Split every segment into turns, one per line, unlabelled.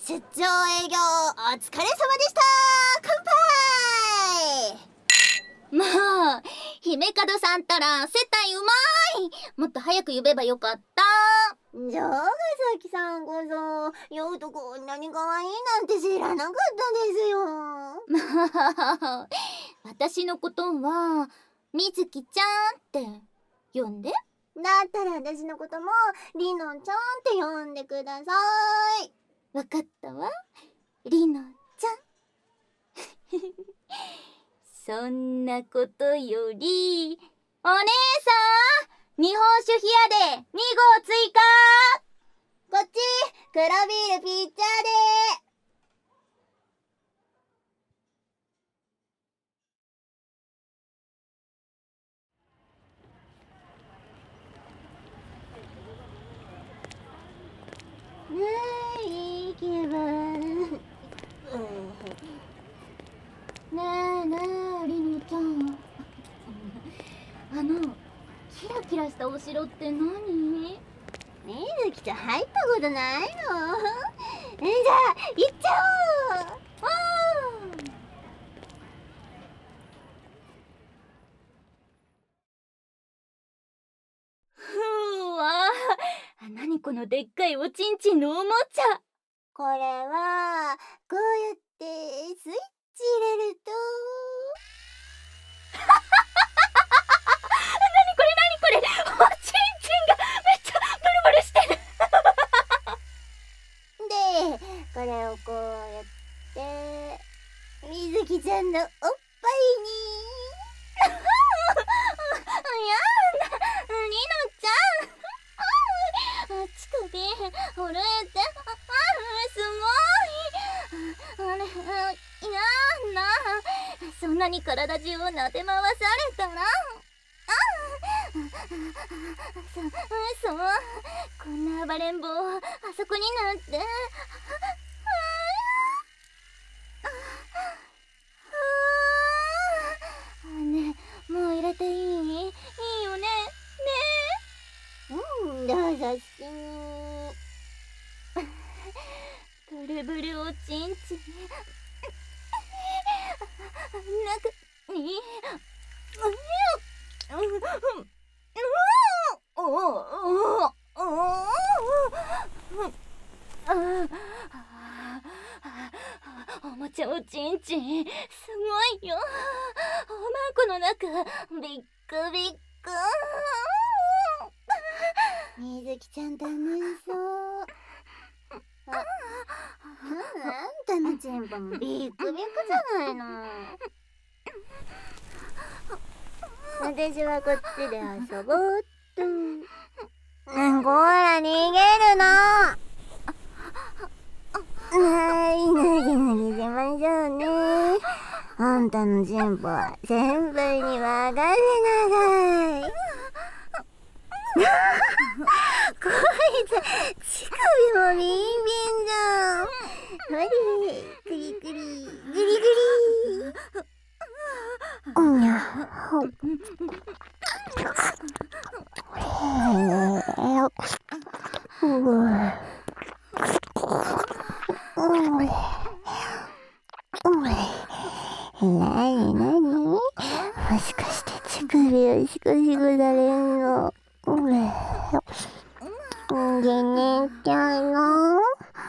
出張営業お疲れ様でした。乾杯。
まあ、姫門さんたら接待うまい。もっと早く呼べばよかった。
じゃあ、ヶ崎さんこそ、酔うとこんなに可愛いなんて知らなかったですよ。
まあ、私のことは、みずきちゃんって呼んで。
だったら私のことも、りのちゃんって呼んでください。
わかったわ、りのちゃん。そんなことより、お姉さん、日本酒冷やで2合追加。
こっち、黒ビールピッチャーで。いい気分。ね
えねえ、りのちゃん。キラキラしたお城って何？
みずきちゃん入ったことないの？じゃあ、行っちゃおう。
ふわー、何このでっかいおちんちんのおもちゃ。
これはこうやってスイッチ入れると
何これおちんちんがめっちゃブルブルしてる。
で、これをこうやってみずきちゃんのおっぱいに
やだ、りのちゃん。乳首震えて、すごい。やだ、そんなに体中を撫で回されたら。そう、こんな暴れん坊あそこになんて。ねえ、もう入れていい？いいよね？ね
どうぞ好きに。
ブルブルおちんちん。なんかにおもちゃおちんちんすごいよ。おまんこの中びっくびっく。
みずきちゃん楽しそう。あんたのチンポもビックビックじゃないの。私はこっちで遊ぼうっと。ほら逃げるの。脱ぎしましょうね。あんたのチンポは先輩に任せなさい。こいつ乳首もビンビンじゃん。ほれ、クリクリグリグリ。うんやほなにもしかして乳首をシコシコされるの？でねちゃんの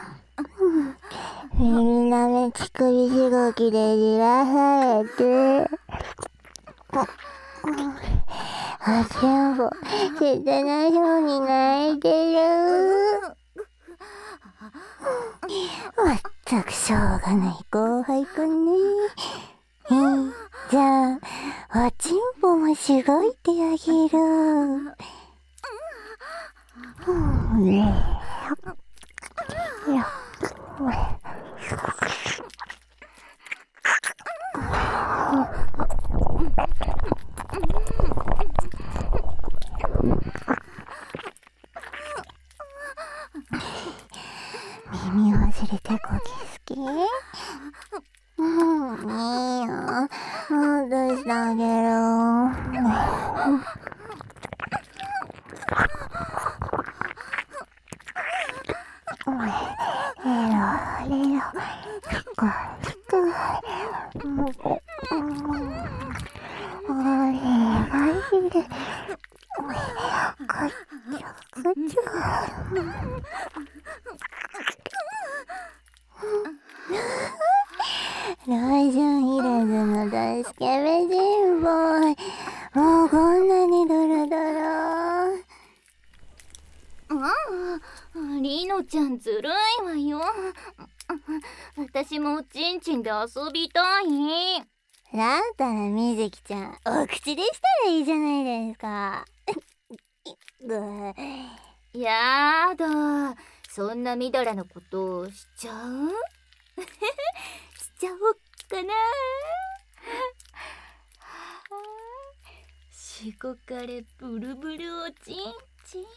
みんなね乳首しごきでじらされて全部切なそうに泣いてる。まったくしょうがない後輩くんね。じゃあおちんぽもしごいてあげる。耳忘れてこき好き？いいよ。もうどうしてあげる。 ローションいらずの大スケベ人ボーイ。もうこんなにドロドロ。
リノちゃんずるいわよ。私もおちんちんで遊びたい。
だったらみずきちゃんお口でしたらいいじゃないですか。
やだ、そんなみだらなことしちゃうしちゃおっかな。しごかれブルブルおちんちん。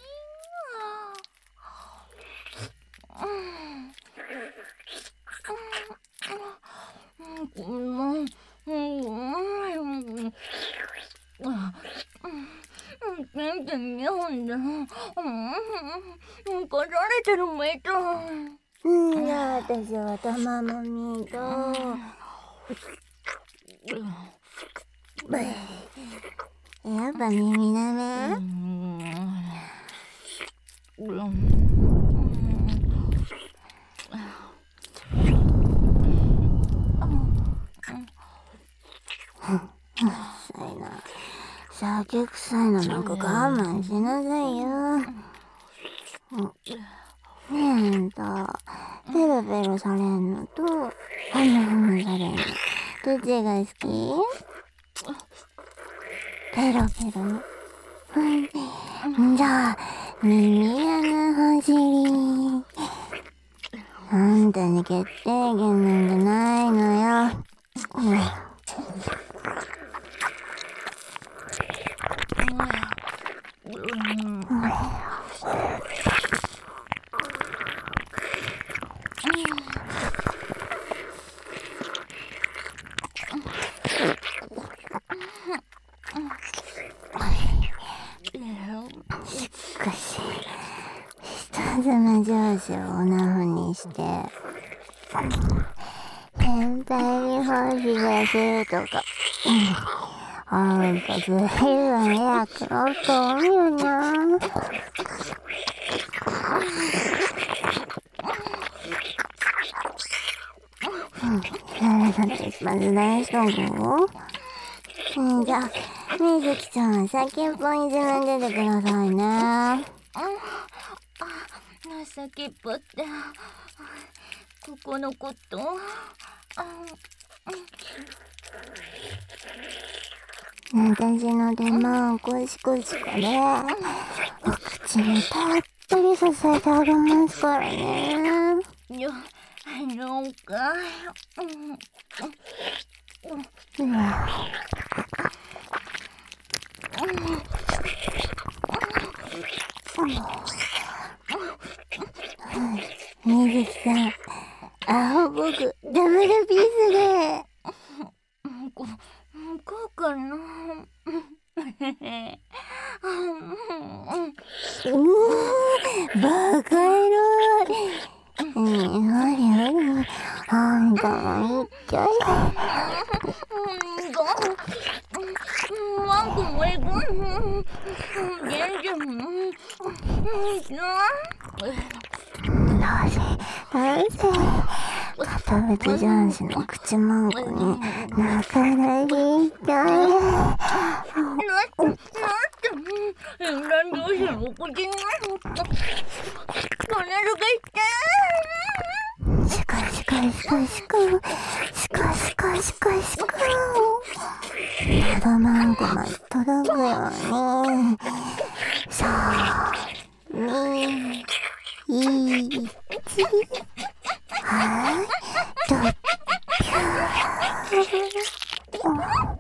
全然日本だ。怒られてるみたい。
じゃあ私はたまもみとやっぱ耳だめ。酒臭いのなんか我慢しなさいよ。ねえあんた、ペロペロされんのとハムハムされんのどっちが好き？ペロペロの。じゃあ耳穴走り。あんたに決定権なんてないのよ。しかし人妻上司をオナホにして変態に本気がするとか、あんたずいぶん役のと思うよな。さて一発大しとこう。じゃあみずきちゃん先っぽに自分出てくださいね。
先っぽってここのこと。
私の手間をコシコシからお口にたっぷり支えてあげますからね。
了解。
みずきさん、アホ僕ダブルピースで。
こうかな。
バカ野郎。あんたも一回。
ワンコもえぐん。
なぜ片別男子の口マンコに中なりたい。
なんどうするお口にこれが
しか喉マンコまで届くように。3、2、1。はいドッピュー。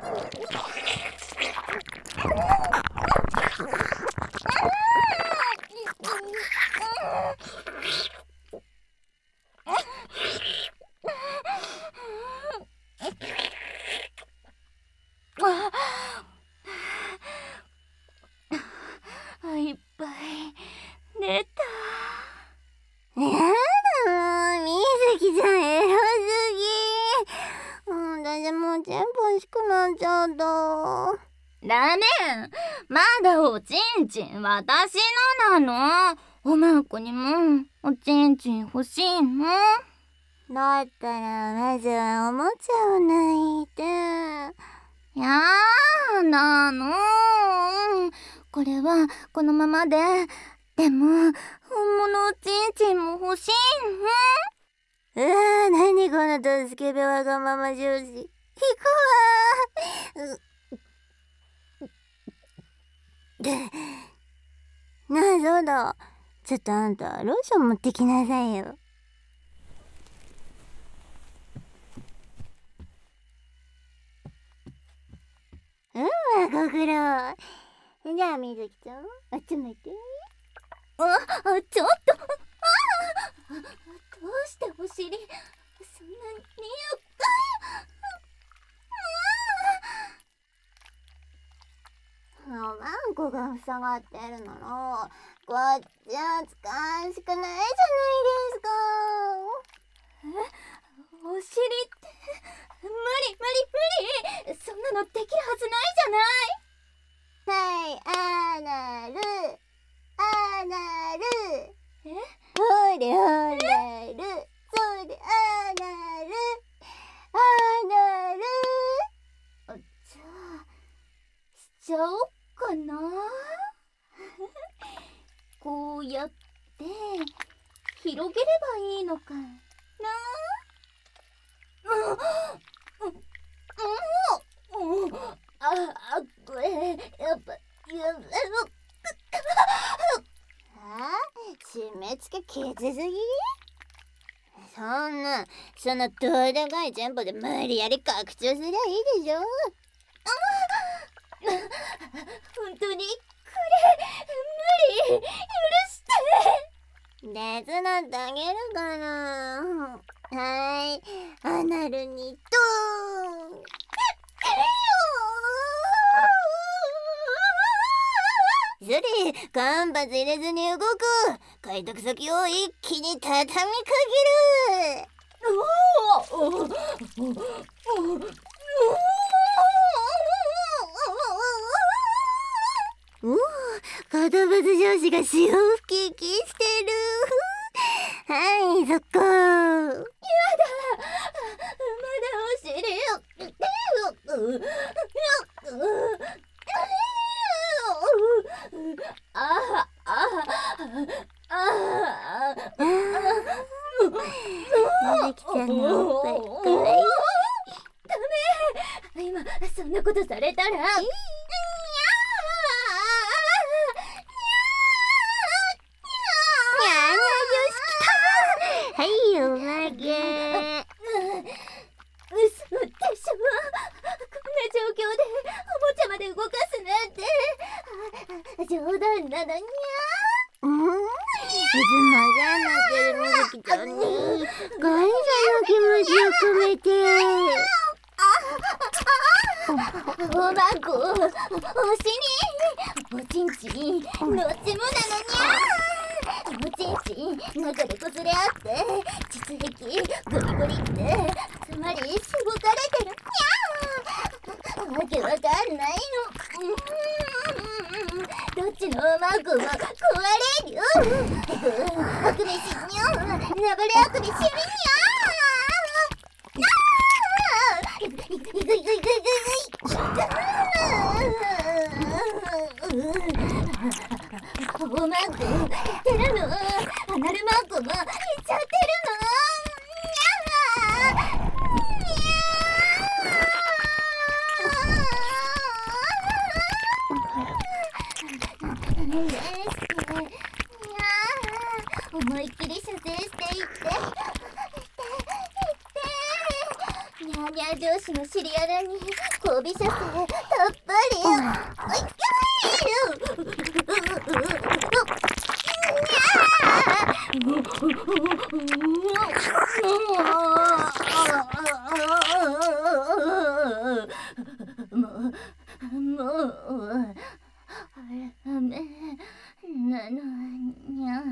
いっぱい寝た。
やだもう、みずきちゃんエロすぎ。私もう全部欲しくなっちゃった。
ダメ、まだおちんちん私のなの。おまんこにもおちんちん欲しいの。
だったらまずはおもちゃを泣いて。
やだの。これはこのままで。でも本物おちんちんも欲しいの。
何このとスケベわがまま上司。行くわなあ、そうだ。ちょっとあんたローション持ってきなさいよ。ご苦労。じゃあみずきちゃん、あっち向いて。
ちょっと。どうしてお尻そんなに
おまんこが塞がってるならこっちは使うしかないじゃないですか。
お尻って無理そんなのできるはずないじゃない。
はい、アナルアナル。
え？
ほれアナル、それアナルアナル。
じゃあしちゃおうかな。こうやって広げればいいのかな。これやっぱ
締め付けきつすぎ。そのどうでかいチンポで無理やり拡張すりゃいいでしょ。
本当にこれ無理。許して。
手伝ってあげるから。はい、アナルにドーン。それ、間髪入れずに動く。開拓先を一気に畳みかける。カドバズ上司が潮吹きしてる。はい、そこ。
やだ、まだお尻を
みずきちゃんのおっぱいかわいい。
ダメ、今そんなことされたら
はい、おまけ。
嘘でしょ。こんな状況でおもちゃまで動かすなんて冗談なのに
いつもお世話になってるみずきちゃんに感謝の気持ちを込めて。
おまんこ、お尻、おちんちん、どっちもなのにおちんちん、中でこすれ合って膣壁ゴリゴリってつまりしごかれてるわけわかんないの。どっちのおまんこも壊れるよ。あくびしにょ、なばれあくびしみにょ。おまんこいってるの。アナルマンコもいっちゃってるの。思いっきり射精していってニャーニャー上司のシリアルに交尾射精たっぷりもうダメなのにゃ。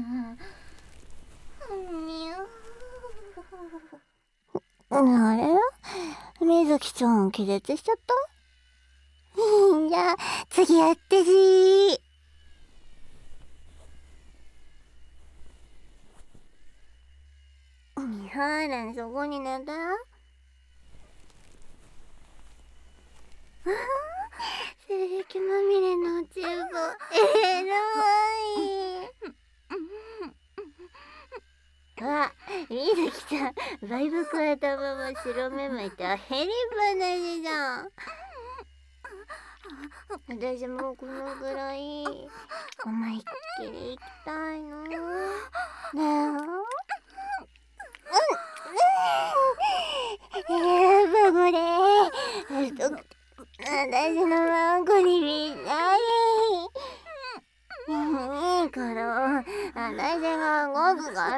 あれ、みずきちゃん気絶しちゃった。じゃあ次やってし。 らそこに寝た性液まみれのチューブエロい。あ、みずきさん、梅木頭も白目向いたヘリ話じゃん。私もこのぐらい思いっきり行きたいの。ねえ。やっぱこれ私のマンコにぴったり。いいから私が動くから。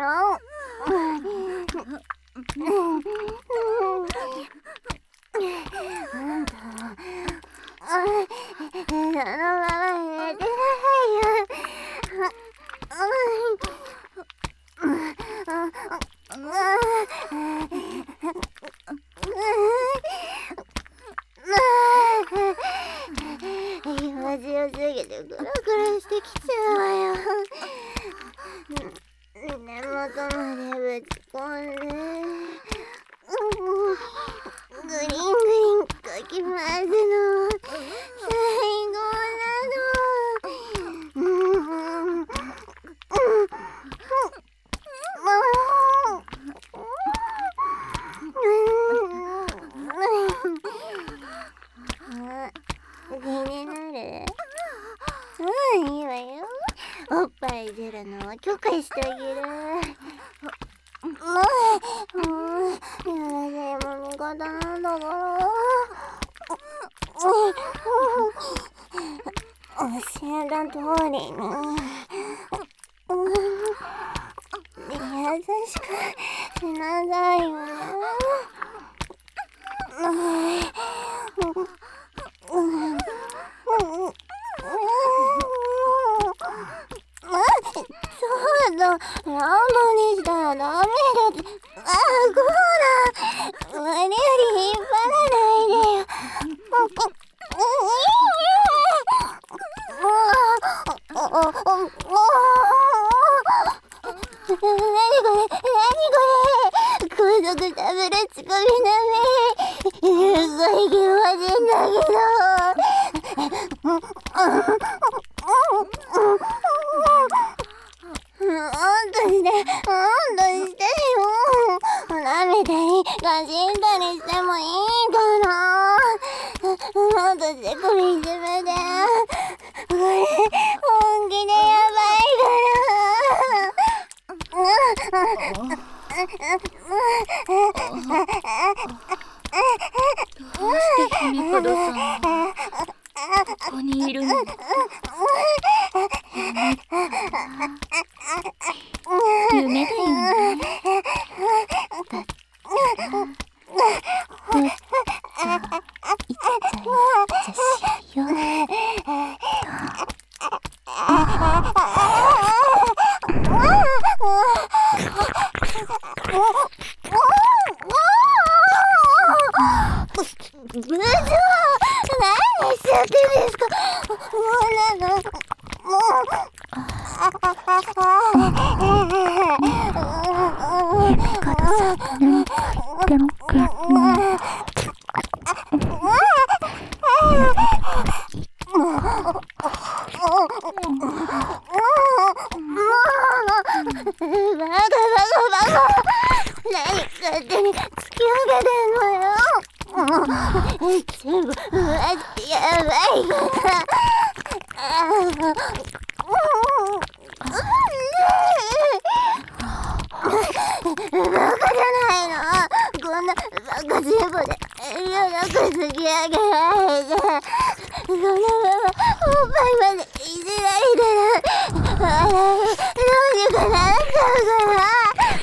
あんたそのまま寝てないよ。気持ちよすぎてクラクラしてきちゃうわよ。根元までぶち込んでグリングリンかき回すの最高なの。気になる？いいわよ。おっぱい出るのは許可してあげる。やらせも味方なんだから。教えた通りに優しくしなさいよね。そうだ、ランドにしたらダメだって。こら、無理やり引っ張らないでよ。何これ高速ダブル仕込み鍋。すごい気持ちいいんだけど。してよ。舐めたりかじったりしてもいいから。もっと手首自分で。これ本気でやばいから。
どうして姫門さんはここにいるの？夢だよね。だっていっちゃしよ。
部長、何しちゃってんですか。何勝手に突き上げてんのよ。全部マジやばいから。バカじゃないの。こんなバカ全部でよく突き上げられて、そのままおっぱいまでいじられたらどうにかなっちゃうから。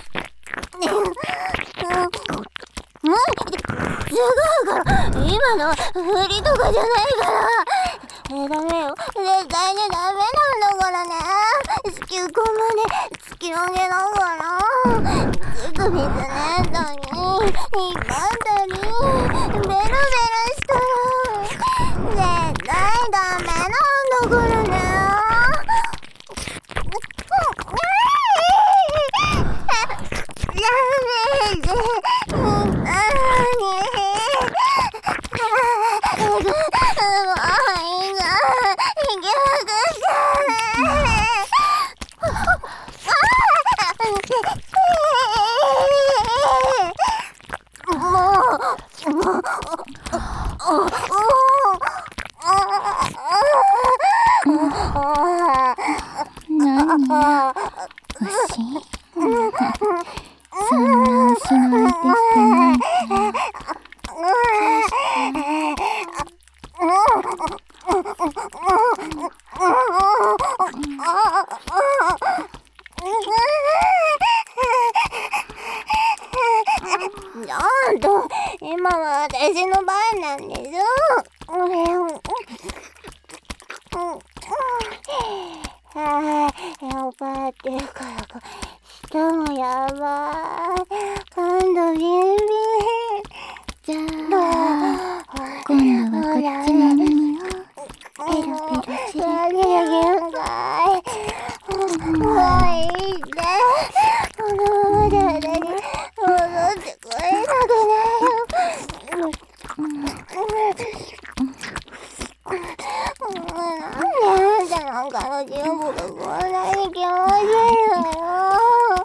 違うから、今のは振りとかじゃないから。ダメよ、絶対にダメなんだからね。子宮口まで突き上げながらすぐ水ネットに引っ張ったりベロベロしたら絶対ダメなんだからね。ダメ
そんな足の相手してない
なんと今は私の番なんでしょ。やばってるから舌もやばい。今度ビンビン。
じゃあ今度はこっちの耳をペロペロする
限界。もういいって。このままで私戻ってこれなくないよ。なんであんたなんかの人部がこんなに気持ちいいのよ。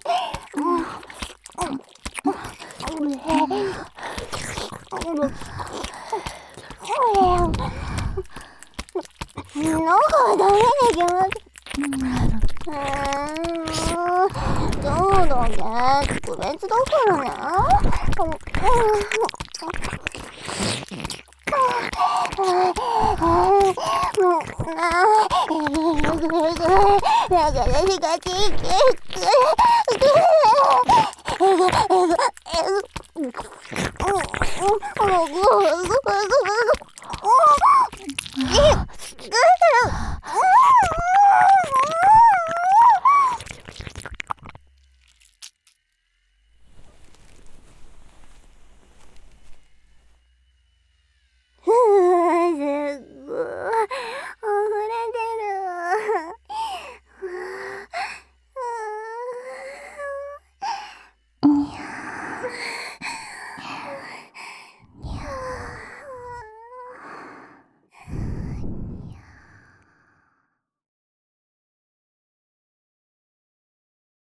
なんかダメな気持ち。そうだね。特別だからね。